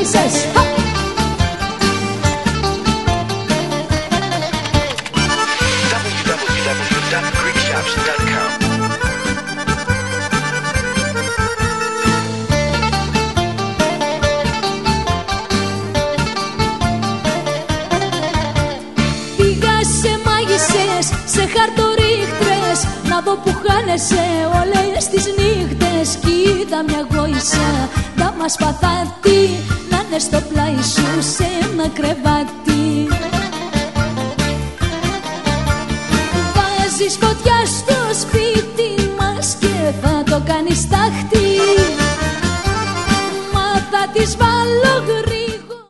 γύρισες. www.greekshops.com. Πήγα σε μάγισσες, σε χαρτορίχτρες, να δω που χάνεσαι όλες τις νύχτες. Κοίτα μια γόησα, τα μας παθάτη, να είναι στο πλάι σου σε ένα κρεβάτι. Βάζεις φωτιά στο σπίτι μας και θα το κάνεις τάχτη.